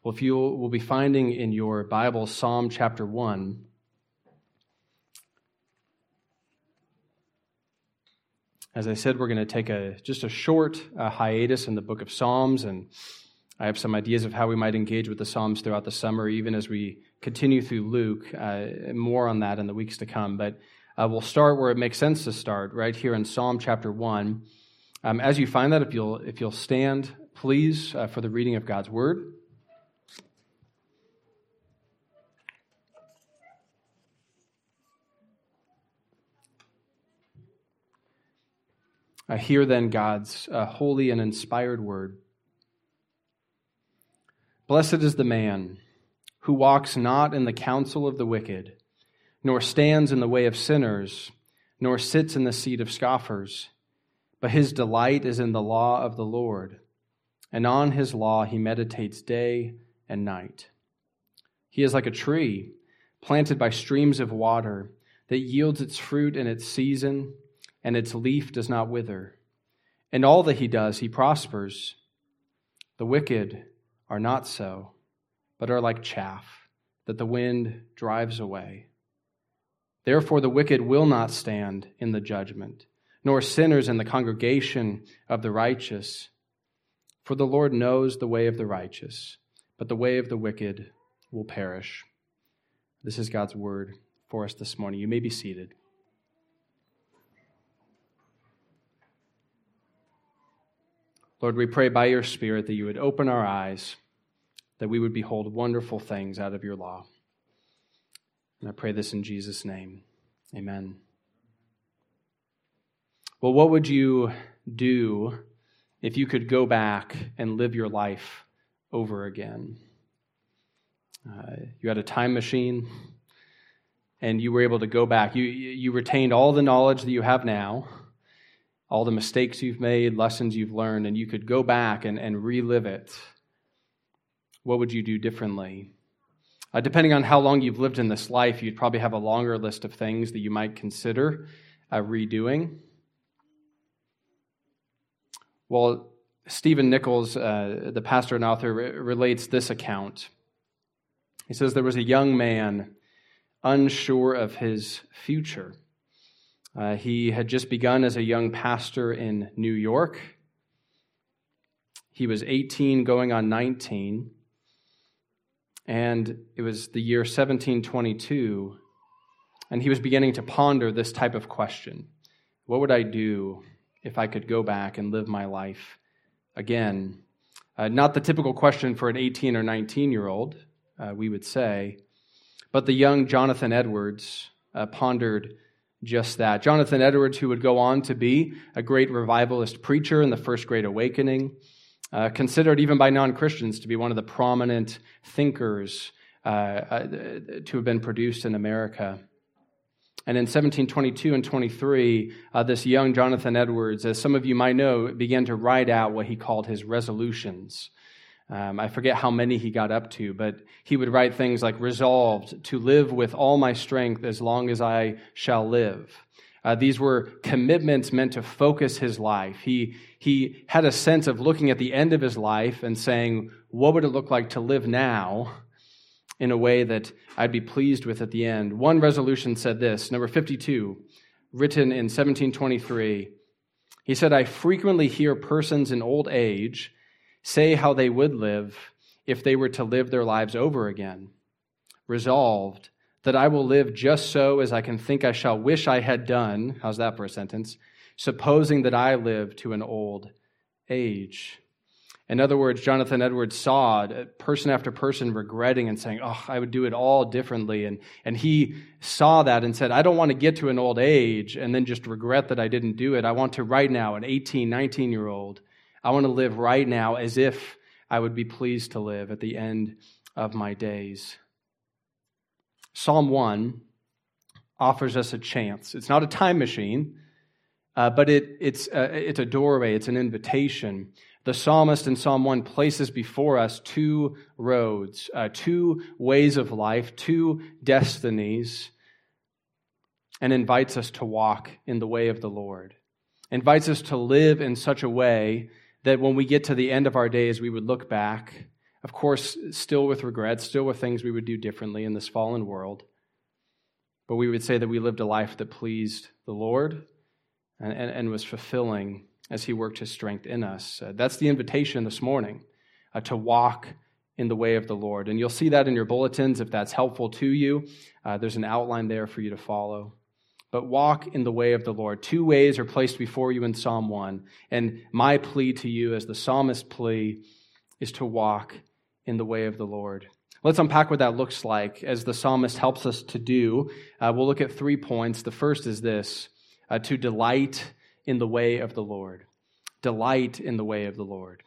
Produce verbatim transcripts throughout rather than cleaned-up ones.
Well, if you will be finding in your Bible Psalm chapter one, as I said, we're going to take a just a short uh, hiatus in the book of Psalms, and I have some ideas of how we might engage with the Psalms throughout the summer, even as we continue through Luke. Uh, more on that in the weeks to come, but uh, we'll start where it makes sense to start, right here in Psalm chapter one. Um, as you find that, if you'll if you'll stand, please, uh, for the reading of God's Word. Uh, hear then God's uh, holy and inspired word. Blessed is the man who walks not in the counsel of the wicked, nor stands in the way of sinners, nor sits in the seat of scoffers. But his delight is in the law of the Lord, and on his law he meditates day and night. He is like a tree planted by streams of water that yields its fruit in its season, and its leaf does not wither. In all that he does, he prospers. The wicked are not so, but are like chaff that the wind drives away. Therefore the wicked will not stand in the judgment, nor sinners in the congregation of the righteous. For the Lord knows the way of the righteous, but the way of the wicked will perish. This is God's word for us this morning. You may be seated. Lord, we pray by your Spirit that you would open our eyes, that we would behold wonderful things out of your law. And I pray this in Jesus' name. Amen. Well, what would you do if you could go back and live your life over again? Uh, you had a time machine, and you were able to go back. You, you retained all the knowledge that you have now, all the mistakes you've made, lessons you've learned, and you could go back and, and relive it. What would you do differently? Uh, depending on how long you've lived in this life, you'd probably have a longer list of things that you might consider uh, redoing. Well, Stephen Nichols, uh, the pastor and author, re- relates this account. He says there was a young man unsure of his future. Uh, he had just begun as a young pastor in New York. He was eighteen, going on nineteen. And it was the year seventeen twenty-two, and he was beginning to ponder this type of question. What would I do if I could go back and live my life again? Uh, not the typical question for an eighteen or nineteen-year-old, uh, we would say, but the young Jonathan Edwards uh, pondered just that. Jonathan Edwards, who would go on to be a great revivalist preacher in the First Great Awakening, uh, considered even by non-Christians to be one of the prominent thinkers uh, uh, to have been produced in America. And in seventeen twenty-two and twenty-three, uh, this young Jonathan Edwards, as some of you might know, began to write out what he called his resolutions. Um, I forget how many he got up to, but he would write things like, resolved to live with all my strength as long as I shall live. Uh, these were commitments meant to focus his life. He, he had a sense of looking at the end of his life and saying, what would it look like to live now in a way that I'd be pleased with at the end? One resolution said this, number fifty-two, written in seventeen twenty-three. He said, I frequently hear persons in old age say how they would live if they were to live their lives over again. Resolved that I will live just so as I can think I shall wish I had done. How's that for a sentence? Supposing that I live to an old age. In other words, Jonathan Edwards saw person after person regretting and saying, oh, I would do it all differently. And, and he saw that and said, I don't want to get to an old age and then just regret that I didn't do it. I want to right now, an eighteen, nineteen-year-old, I want to live right now as if I would be pleased to live at the end of my days. Psalm one offers us a chance. It's not a time machine, uh, but it, it's, uh, it's a doorway, it's an invitation. The psalmist in Psalm one places before us two roads, uh, two ways of life, two destinies, and invites us to walk in the way of the Lord. Invites us to live in such a way that when we get to the end of our days, we would look back Of course, still with regrets, still with things we would do differently in this fallen world. But we would say that we lived a life that pleased the Lord and, and, and was fulfilling as he worked his strength in us. Uh, that's the invitation this morning, uh, to walk in the way of the Lord. And you'll see that in your bulletins if that's helpful to you. Uh, there's an outline there for you to follow. But walk in the way of the Lord. Two ways are placed before you in Psalm one. And my plea to you as the psalmist's plea is to walk in the way of the Lord. Let's unpack what that looks like as the psalmist helps us to do. Uh, we'll look at three points. The first is this, uh, to delight in the way of the Lord. Delight in the way of the Lord.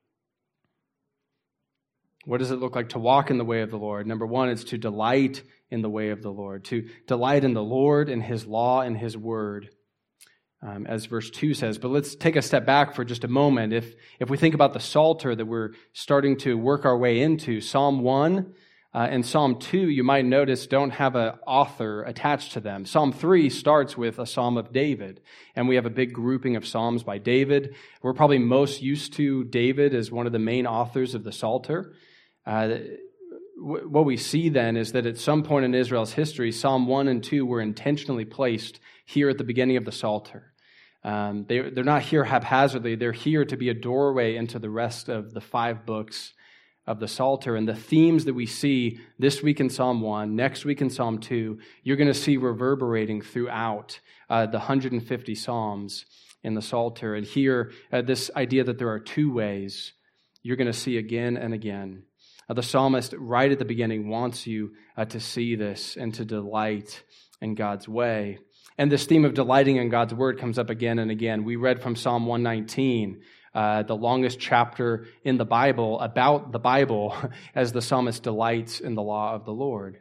What does it look like to walk in the way of the Lord? Number one, it's to delight in the way of the Lord. To delight in the Lord, in his law, and his word, um, as verse two says. But let's take a step back for just a moment. If, if we think about the Psalter that we're starting to work our way into, Psalm one uh, and Psalm two, you might notice, don't have an author attached to them. Psalm three starts with a Psalm of David, and we have a big grouping of Psalms by David. We're probably most used to David as one of the main authors of the Psalter. Uh, what we see then is that at some point in Israel's history, Psalm one and two were intentionally placed here at the beginning of the Psalter. Um, they, they're not here haphazardly. They're here to be a doorway into the rest of the five books of the Psalter. And the themes that we see this week in Psalm one, next week in Psalm two, you're going to see reverberating throughout uh, the one hundred fifty Psalms in the Psalter. And here, uh, this idea that there are two ways, you're going to see again and again. Uh, the psalmist, right at the beginning, wants you uh, to see this and to delight in God's way. And this theme of delighting in God's word comes up again and again. We read from Psalm one nineteen, uh, the longest chapter in the Bible, about the Bible, as the psalmist delights in the law of the Lord.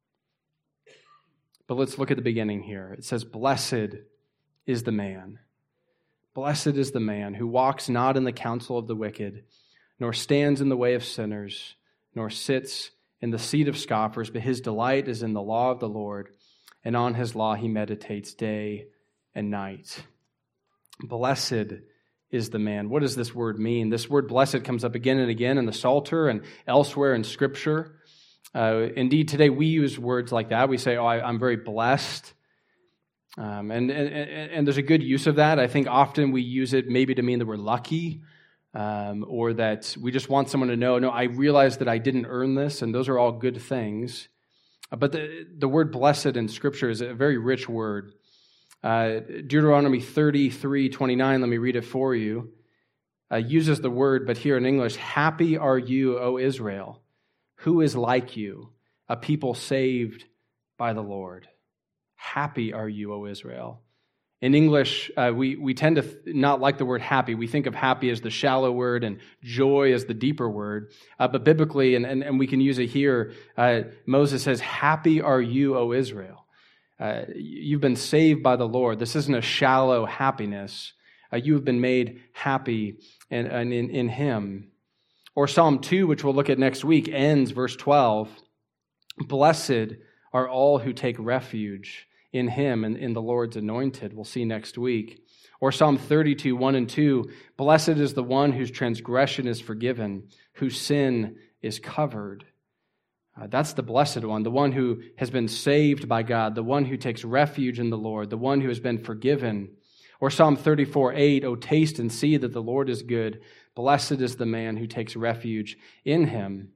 But let's look at the beginning here. It says, "Blessed is the man. Blessed is the man who walks not in the counsel of the wicked, nor stands in the way of sinners, nor sits in the seat of scoffers, but his delight is in the law of the Lord, and on his law he meditates day and night." Blessed is the man. What does this word mean? This word blessed comes up again and again in the Psalter and elsewhere in Scripture. Uh, indeed, today we use words like that. We say, oh, I, I'm very blessed. Um, and, and, and there's a good use of that. I think often we use it maybe to mean that we're lucky, Um, or that we just want someone to know, no, I realize that I didn't earn this, and those are all good things. Uh, but the, the word blessed in Scripture is a very rich word. Uh, Deuteronomy thirty-three twenty-nine, let me read it for you, uh, uses the word, but here in English, "Happy are you, O Israel, who is like you, a people saved by the Lord." Happy are you, O Israel. In English, uh, we, we tend to th- not like the word happy. We think of happy as the shallow word and joy as the deeper word. Uh, but biblically, and, and, and we can use it here, uh, Moses says, "Happy are you, O Israel." Uh, you've been saved by the Lord. This isn't a shallow happiness. Uh, you have been made happy in, in, in Him. Or Psalm two, which we'll look at next week, ends verse twelve. "Blessed are all who take refuge in Him and in the Lord's anointed." We'll see next week. Or Psalm thirty-two, one and two, "Blessed is the one whose transgression is forgiven, whose sin is covered." Uh, that's the blessed one, the one who has been saved by God, the one who takes refuge in the Lord, the one who has been forgiven. Or Psalm thirty-four, eight, "O taste and see that the Lord is good. Blessed is the man who takes refuge in Him."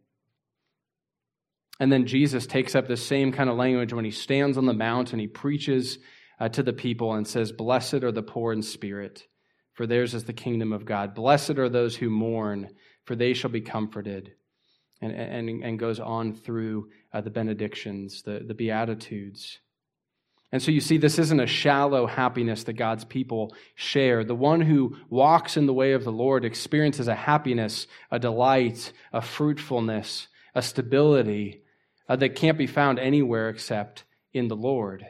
And then Jesus takes up the same kind of language when He stands on the mount and He preaches uh, to the people and says, "Blessed are the poor in spirit, for theirs is the kingdom of God. Blessed are those who mourn, for they shall be comforted." And, and, and goes on through uh, the benedictions, the, the Beatitudes. And so you see, this isn't a shallow happiness that God's people share. The one who walks in the way of the Lord experiences a happiness, a delight, a fruitfulness, a stability uh, that can't be found anywhere except in the Lord.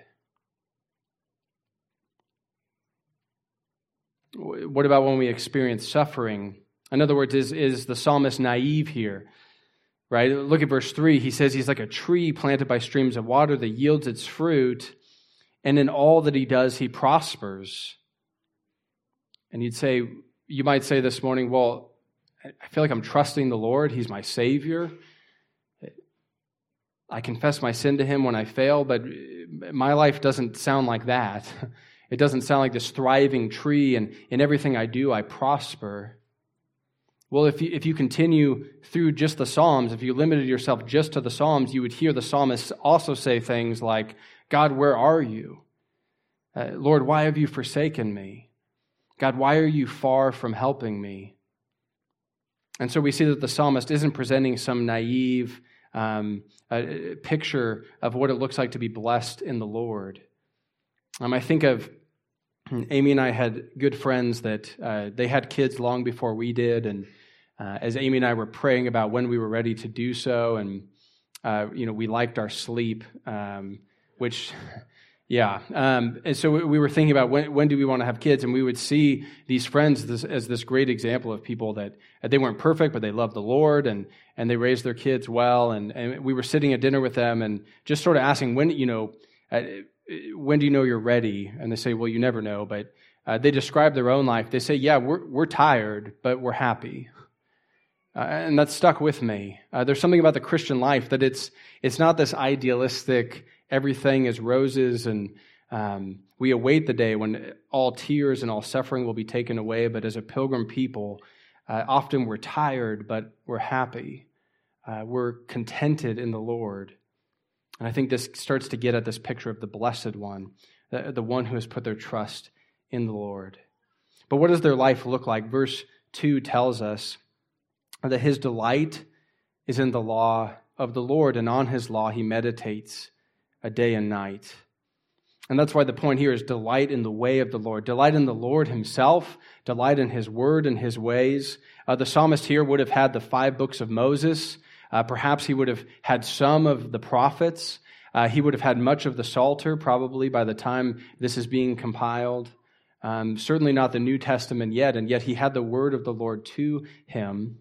What about when we experience suffering? In other words, is, is the psalmist naive here? Right? Look at verse three. He says he's like a tree planted by streams of water that yields its fruit, and in all that he does, he prospers. And you'd say, you might say this morning, well, I feel like I'm trusting the Lord. He's my Savior. I confess my sin to him when I fail, but my life doesn't sound like that. It doesn't sound like this thriving tree, and in everything I do, I prosper. Well, if you, if you continue through just the Psalms, if you limited yourself just to the Psalms, you would hear the psalmist also say things like, God, where are you? Uh, Lord, why have you forsaken me? God, why are you far from helping me? And so we see that the psalmist isn't presenting some naive um, a picture of what it looks like to be blessed in the Lord. Um, I think of Amy and I had good friends that uh, they had kids long before we did, and uh, as Amy and I were praying about when we were ready to do so, and uh, you know, we liked our sleep, um, which. Yeah, um, and so we were thinking about when, when do we want to have kids, and we would see these friends this, as this great example of people that they weren't perfect, but they loved the Lord, and and they raised their kids well, and, and we were sitting at dinner with them and just sort of asking, when, you know, uh, when do you know you're ready? And they say, well, you never know, but uh, they describe their own life. They say, yeah, we're we're tired, but we're happy. Uh, and that stuck with me. Uh, there's something about the Christian life that it's it's not this idealistic, everything is roses, and um, we await the day when all tears and all suffering will be taken away. But as a pilgrim people, uh, often we're tired, but we're happy. Uh, we're contented in the Lord. And I think this starts to get at this picture of the blessed one, the, the one who has put their trust in the Lord. But what does their life look like? Verse two tells us that his delight is in the law of the Lord, and on his law he meditates a day and night. And that's why the point here is delight in the way of the Lord. Delight in the Lord himself. Delight in his word and his ways. Uh, the psalmist here would have had the five books of Moses. Uh, perhaps he would have had some of the prophets. Uh, he would have had much of the Psalter probably by the time this is being compiled. Um, certainly not the New Testament yet, and yet he had the word of the Lord to him.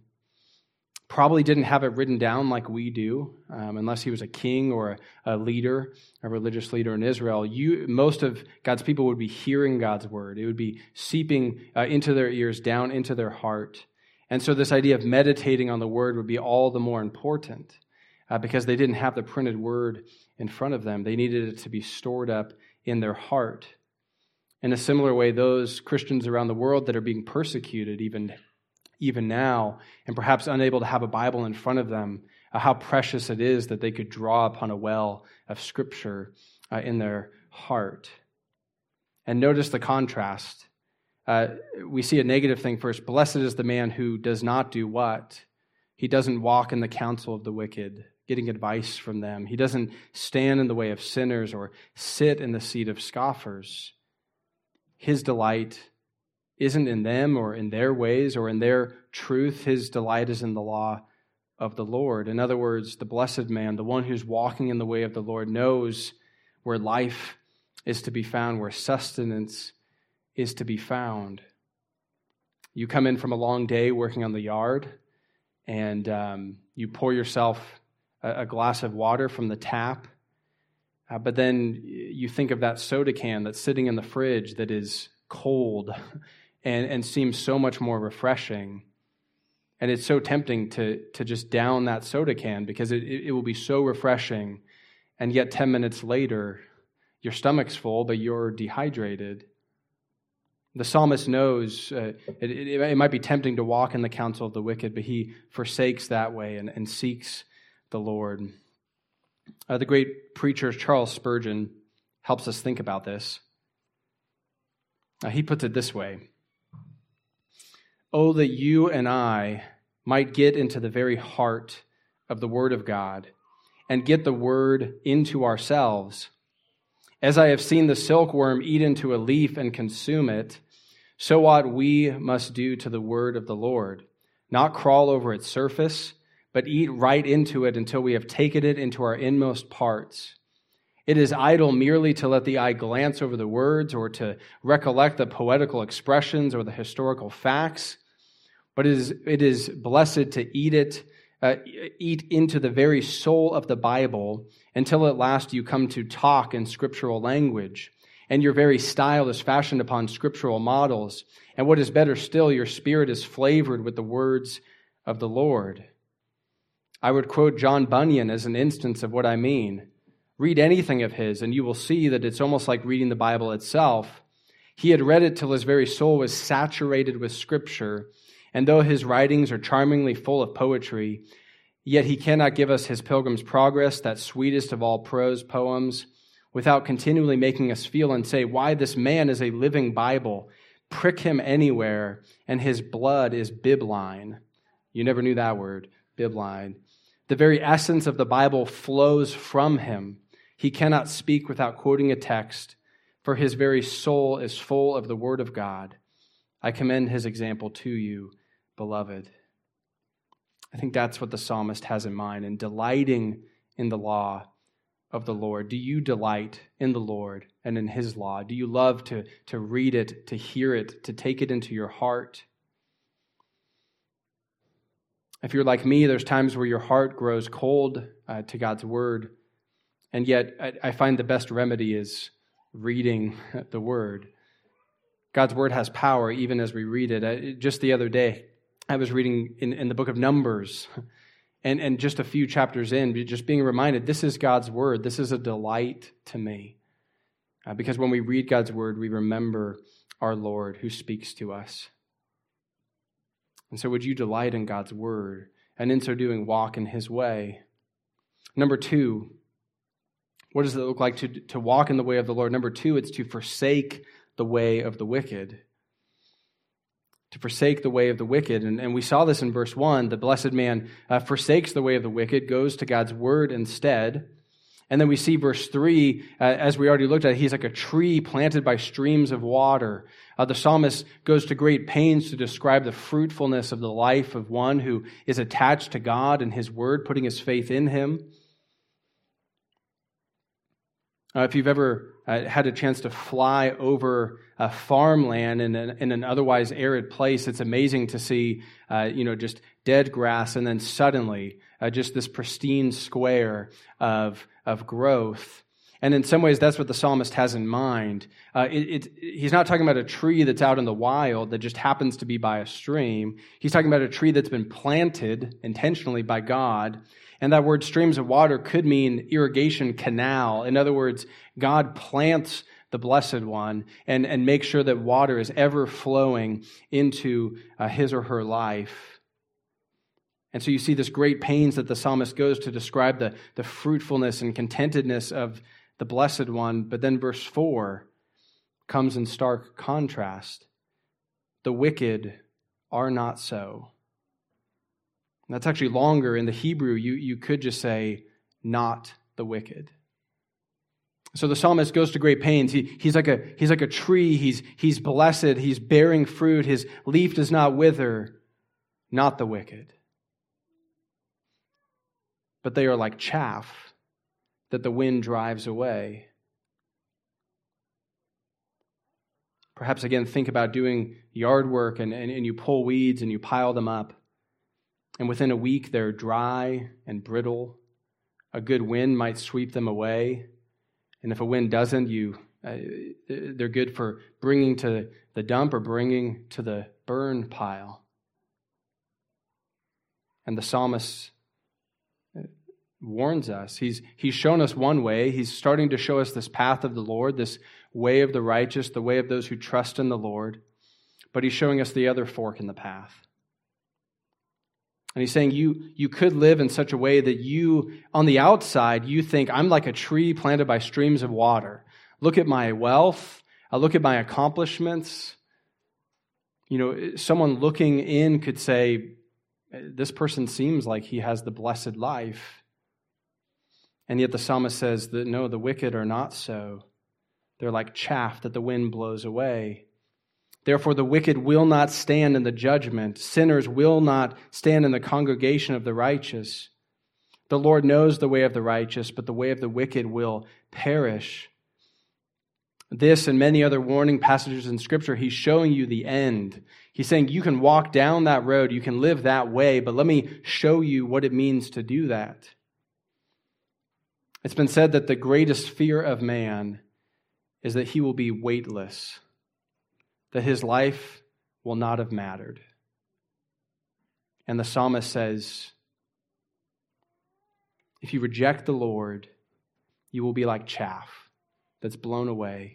Probably didn't have it written down like we do, um, unless he was a king or a, a leader, a religious leader in Israel. You, most of God's people would be hearing God's word. It would be seeping uh, into their ears, down into their heart. And so this idea of meditating on the word would be all the more important uh, because they didn't have the printed word in front of them. They needed it to be stored up in their heart. In a similar way, those Christians around the world that are being persecuted even even now, and perhaps unable to have a Bible in front of them, uh, how precious it is that they could draw upon a well of Scripture uh, in their heart. And notice the contrast. Uh, we see a negative thing first. Blessed is the man who does not do what? He doesn't walk in the counsel of the wicked, getting advice from them. He doesn't stand in the way of sinners or sit in the seat of scoffers. His delight isn't in them or in their ways or in their truth. His delight is in the law of the Lord. In other words, the blessed man, the one who's walking in the way of the Lord, knows where life is to be found, where sustenance is to be found. You come in from a long day working on the yard, and um, you pour yourself a, a glass of water from the tap, uh, but then you think of that soda can that's sitting in the fridge that is cold and, and seems so much more refreshing. And it's so tempting to, to just down that soda can because it, it will be so refreshing, and yet ten minutes later, your stomach's full, but you're dehydrated. The psalmist knows uh, it, it, it might be tempting to walk in the counsel of the wicked, but he forsakes that way and, and seeks the Lord. Uh, the great preacher Charles Spurgeon helps us think about this. Uh, he puts it this way: "Oh, that you and I might get into the very heart of the Word of God and get the Word into ourselves. As I have seen the silkworm eat into a leaf and consume it, so what we must do to the Word of the Lord, not crawl over its surface, but eat right into it until we have taken it into our inmost parts. It is idle merely to let the eye glance over the words or to recollect the poetical expressions or the historical facts, but it is, it is blessed to eat it, uh, eat into the very soul of the Bible until at last you come to talk in scriptural language, and your very style is fashioned upon scriptural models, and what is better still, your spirit is flavored with the words of the Lord. I would quote John Bunyan as an instance of what I mean. Read anything of his, and you will see that it's almost like reading the Bible itself. He had read it till his very soul was saturated with Scripture, and though his writings are charmingly full of poetry, yet he cannot give us his Pilgrim's Progress, that sweetest of all prose poems, without continually making us feel and say, why, this man is a living Bible. Prick him anywhere, and his blood is bibline. You never knew that word, bibline. The very essence of the Bible flows from him. He cannot speak without quoting a text, for his very soul is full of the Word of God. I commend his example to you, beloved. I think that's what the psalmist has in mind, in delighting in the law of the Lord. Do you delight in the Lord and in his law? Do you love to, to read it, to hear it, to take it into your heart? If you're like me, there's times where your heart grows cold uh, to God's word, and yet I, I find the best remedy is reading the word. God's word has power even as we read it. I, just the other day, I was reading in, in the book of Numbers, and, and just a few chapters in, just being reminded, this is God's word. This is a delight to me. Uh, because when we read God's word, we remember our Lord who speaks to us. And so would you delight in God's word, and in so doing walk in his way? Number two, what does it look like to, to walk in the way of the Lord? Number two, it's to forsake the way of the wicked. To forsake the way of the wicked. And, and we saw this in verse one. The blessed man uh, forsakes the way of the wicked, goes to God's word instead. And then we see verse three, uh, as we already looked at, he's like a tree planted by streams of water. Uh, the psalmist goes to great pains to describe the fruitfulness of the life of one who is attached to God and his word, putting his faith in him. Uh, if you've ever uh, had a chance to fly over a farmland in an, in an otherwise arid place, it's amazing to see, uh, you know, just dead grass, and then suddenly uh, just this pristine square of of growth. And in some ways, that's what the psalmist has in mind. Uh, it, it, he's not talking about a tree that's out in the wild that just happens to be by a stream. He's talking about a tree that's been planted intentionally by God. And that word streams of water could mean irrigation canal. In other words, God plants the Blessed One and, and makes sure that water is ever flowing into uh, his or her life. And so you see this great pains that the psalmist goes to describe the, the fruitfulness and contentedness of the Blessed One. But then verse four comes in stark contrast. The wicked are not so. And that's actually longer. In the Hebrew, you, you could just say, not the wicked. So the psalmist goes to great pains. He, he's like a he's like a tree. He's, he's blessed. He's bearing fruit. His leaf does not wither. Not the wicked. But they are like chaff that the wind drives away. Perhaps again, think about doing yard work and, and, and you pull weeds and you pile them up. And within a week, they're dry and brittle. A good wind might sweep them away. And if a wind doesn't, you uh, they're good for bringing to the dump or bringing to the burn pile. And the psalmist warns us. He's, he's shown us one way. He's starting to show us this path of the Lord, this way of the righteous, the way of those who trust in the Lord. But he's showing us the other fork in the path. And he's saying you, you could live in such a way that you, on the outside, you think, I'm like a tree planted by streams of water. Look at my wealth. I look at my accomplishments. You know, someone looking in could say, this person seems like he has the blessed life. And yet the psalmist says that no, the wicked are not so. They're like chaff that the wind blows away. Therefore, the wicked will not stand in the judgment. Sinners will not stand in the congregation of the righteous. The Lord knows the way of the righteous, but the way of the wicked will perish. This and many other warning passages in Scripture, he's showing you the end. He's saying you can walk down that road, you can live that way, but let me show you what it means to do that. It's been said that the greatest fear of man is that he will be weightless, that his life will not have mattered. And the psalmist says, if you reject the Lord, you will be like chaff that's blown away.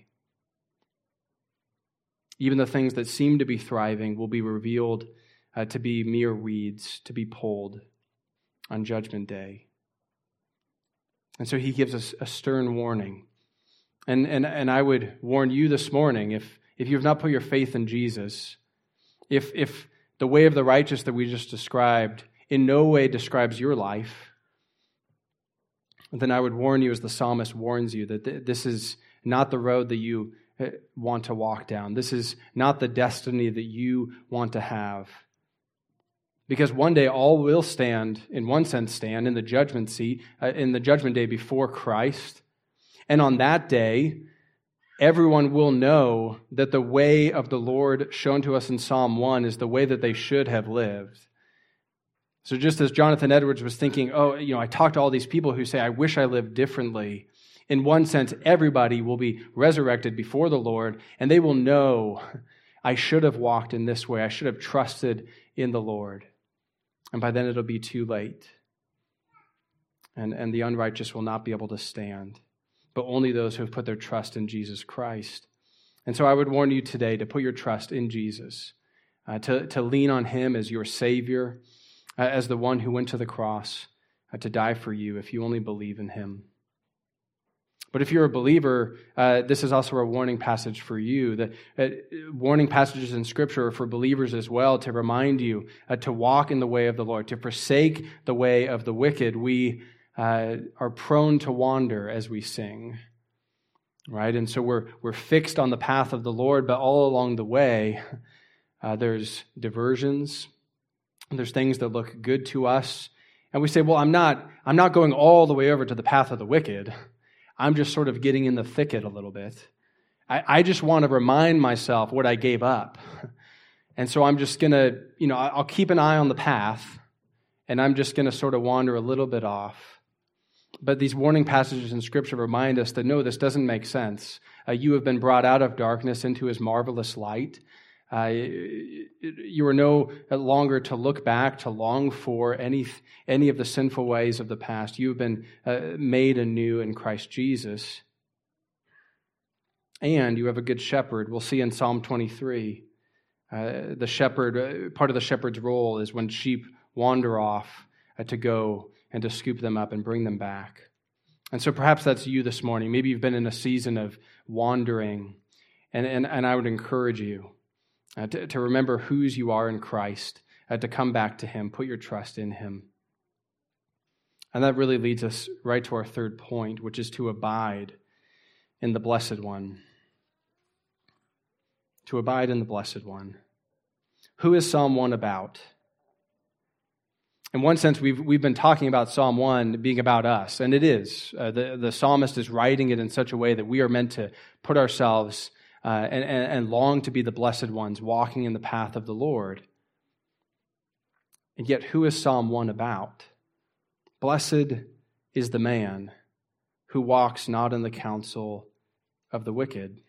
Even the things that seem to be thriving will be revealed uh, to be mere weeds, to be pulled on Judgment Day. And so he gives us a stern warning. And, and, and I would warn you this morning, if, if you have not put your faith in Jesus, if, if the way of the righteous that we just described in no way describes your life, then I would warn you, as the psalmist warns you, that th- this is not the road that you want to walk down. This is not the destiny that you want to have. Because one day all will stand, in one sense stand, in the judgment seat, uh, in the judgment day before Christ. And on that day, everyone will know that the way of the Lord shown to us in Psalm one is the way that they should have lived. So just as Jonathan Edwards was thinking, oh, you know, I talked to all these people who say, I wish I lived differently. In one sense, everybody will be resurrected before the Lord, and they will know, I should have walked in this way. I should have trusted in the Lord. And by then it'll be too late. And, and the unrighteous will not be able to stand, but only those who have put their trust in Jesus Christ. And so I would warn you today to put your trust in Jesus, uh, to, to lean on him as your Savior, uh, as the one who went to the cross uh, to die for you if you only believe in him. But if you're a believer, uh, this is also a warning passage for you. The uh, warning passages in Scripture are for believers as well, to remind you uh, to walk in the way of the Lord, to forsake the way of the wicked. We uh, are prone to wander as we sing, right? And so we're we're fixed on the path of the Lord, but all along the way, uh, there's diversions. There's things that look good to us, and we say, "Well, I'm not I'm not going all the way over to the path of the wicked. I'm just sort of getting in the thicket a little bit. I, I just want to remind myself what I gave up. And so I'm just going to, you know, I'll keep an eye on the path, and I'm just going to sort of wander a little bit off." But these warning passages in Scripture remind us that, no, this doesn't make sense. Uh, you have been brought out of darkness into his marvelous light. Uh, you are no longer to look back, to long for any any of the sinful ways of the past. You have been uh, made anew in Christ Jesus. And you have a good shepherd. We'll see in Psalm twenty-three, uh, the shepherd, uh, part of the shepherd's role is when sheep wander off uh, to go and to scoop them up and bring them back. And so perhaps that's you this morning. Maybe you've been in a season of wandering, and, and, and I would encourage you Uh, to, to remember whose you are in Christ, uh, to come back to him, put your trust in him. And that really leads us right to our third point, which is to abide in the Blessed One. To abide in the Blessed One. Who is Psalm one about? In one sense, we've we've been talking about Psalm one being about us, and it is. Uh, the, the psalmist is writing it in such a way that we are meant to put ourselves Uh, and, and, and long to be the blessed ones, walking in the path of the Lord. And yet, who is Psalm one about? Blessed is the man who walks not in the counsel of the wicked.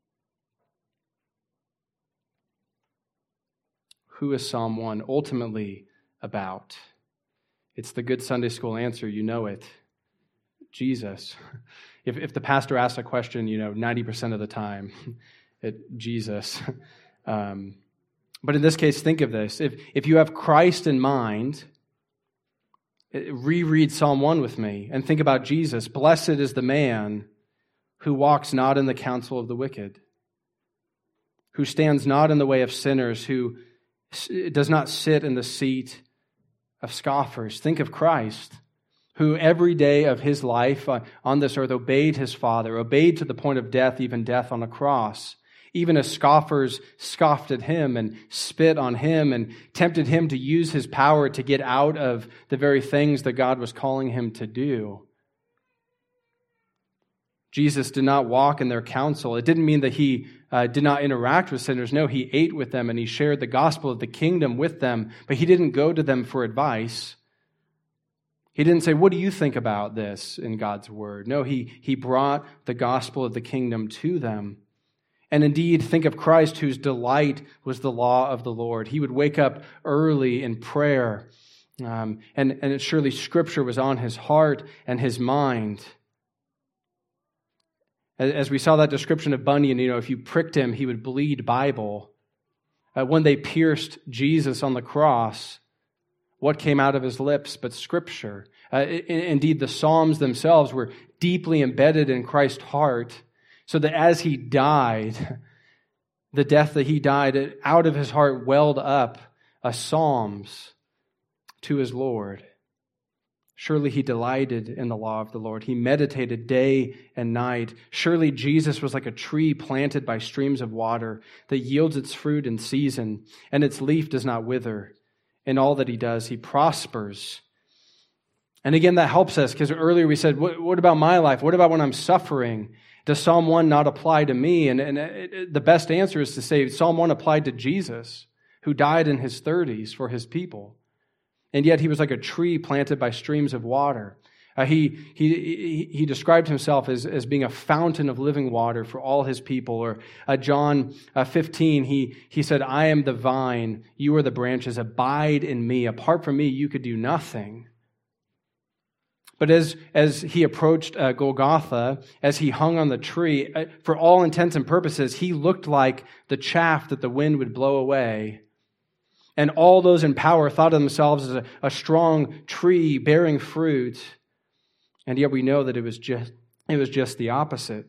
Who is Psalm one ultimately about? It's the good Sunday school answer, you know it. Jesus. If if the pastor asks a question, you know, ninety percent of the time, it Jesus. Um, but in this case, think of this. If if you have Christ in mind, reread Psalm one with me and think about Jesus. Blessed is the man who walks not in the counsel of the wicked, who stands not in the way of sinners, who does not sit in the seat of scoffers. Think of Christ, who every day of his life on this earth obeyed his Father, obeyed to the point of death, even death on a cross. Even as scoffers scoffed at him and spit on him and tempted him to use his power to get out of the very things that God was calling him to do. Jesus did not walk in their counsel. It didn't mean that he uh, did not interact with sinners. No, he ate with them and he shared the gospel of the kingdom with them, but he didn't go to them for advice. He didn't say, what do you think about this in God's word? No, he, he brought the gospel of the kingdom to them. And indeed, think of Christ, whose delight was the law of the Lord. He would wake up early in prayer, um, and, and surely Scripture was on his heart and his mind. As we saw that description of Bunyan, you know, if you pricked him, he would bleed Bible. Uh, when they pierced Jesus on the cross, what came out of his lips but Scripture? Uh, indeed, the Psalms themselves were deeply embedded in Christ's heart, so that as he died, the death that he died, out of his heart welled up a psalms to his Lord. Surely he delighted in the law of the Lord. He meditated day and night. Surely Jesus was like a tree planted by streams of water that yields its fruit in season, and its leaf does not wither. In all that he does, he prospers. And again, that helps us, because earlier we said, what, what about my life? What about when I'm suffering? Does Psalm one not apply to me? And, and it, it, the best answer is to say Psalm one applied to Jesus, who died in his thirties for his people. And yet he was like a tree planted by streams of water. Uh, he, he, he described himself as, as being a fountain of living water for all his people. Or uh, John uh, fifteen, he, he said, I am the vine, you are the branches, abide in me. Apart from me, you could do nothing. But as, as he approached uh, Golgotha, as he hung on the tree, uh, for all intents and purposes, he looked like the chaff that the wind would blow away. And all those in power thought of themselves as a, a strong tree bearing fruit. And yet we know that it was just, it was just the opposite.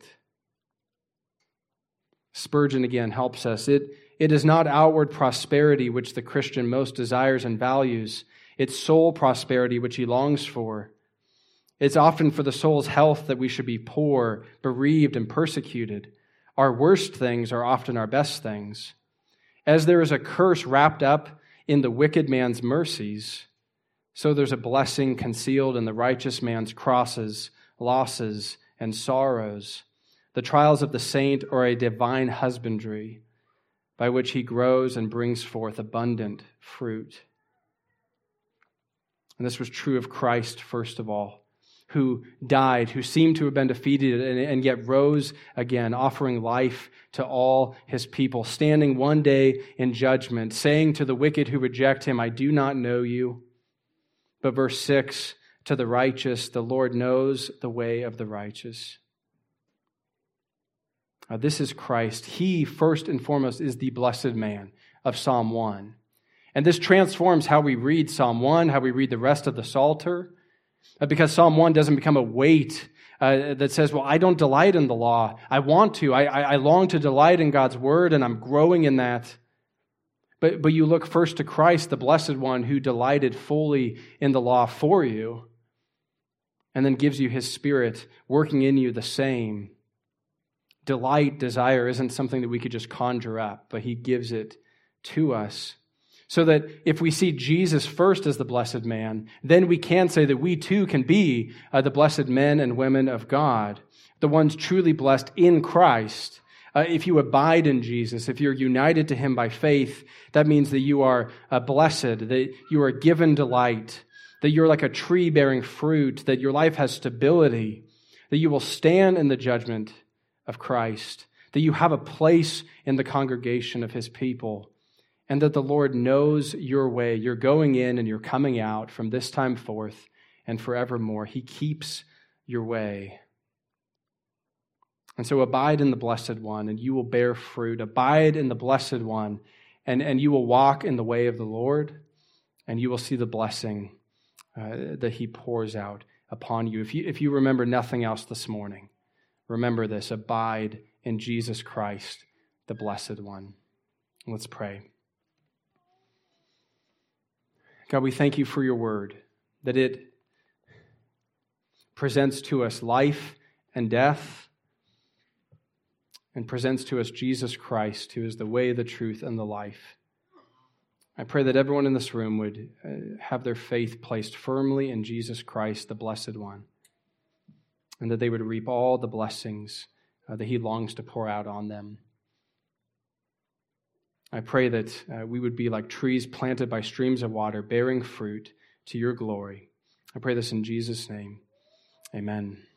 Spurgeon again helps us. It, it is not outward prosperity which the Christian most desires and values. It's soul prosperity which he longs for. It's often for the soul's health that we should be poor, bereaved, and persecuted. Our worst things are often our best things. As there is a curse wrapped up in the wicked man's mercies, so there's a blessing concealed in the righteous man's crosses, losses, and sorrows. The trials of the saint are a divine husbandry by which he grows and brings forth abundant fruit. And this was true of Christ, first of all, who died, who seemed to have been defeated, and, and yet rose again, offering life to all his people, standing one day in judgment, saying to the wicked who reject him, I do not know you. But verse six, to the righteous, the Lord knows the way of the righteous. Uh, this is Christ. He, first and foremost, is the blessed man of Psalm one. And this transforms how we read Psalm one, how we read the rest of the Psalter. Because Psalm one doesn't become a weight uh, that says, well, I don't delight in the law. I want to. I, I, I long to delight in God's word, and I'm growing in that. But, but you look first to Christ, the blessed one, who delighted fully in the law for you, and then gives you his Spirit working in you the same. Delight, desire isn't something that we could just conjure up, but he gives it to us. So that if we see Jesus first as the blessed man, then we can say that we too can be uh, the blessed men and women of God, the ones truly blessed in Christ. Uh, if you abide in Jesus, if you're united to him by faith, that means that you are uh, blessed, that you are given delight, that you're like a tree bearing fruit, that your life has stability, that you will stand in the judgment of Christ, that you have a place in the congregation of his people, and that the Lord knows your way. You're going in and you're coming out from this time forth and forevermore. He keeps your way. And so abide in the Blessed One, and you will bear fruit. Abide in the Blessed One, and, and you will walk in the way of the Lord, and you will see the blessing uh, that he pours out upon you. If you. If you remember nothing else this morning, remember this: abide in Jesus Christ, the Blessed One. Let's pray. God, we thank you for your word, that it presents to us life and death, and presents to us Jesus Christ, who is the way, the truth, and the life. I pray that everyone in this room would uh, have their faith placed firmly in Jesus Christ, the Blessed One, and that they would reap all the blessings uh, that he longs to pour out on them. I pray that uh, we would be like trees planted by streams of water, bearing fruit to your glory. I pray this in Jesus' name. Amen.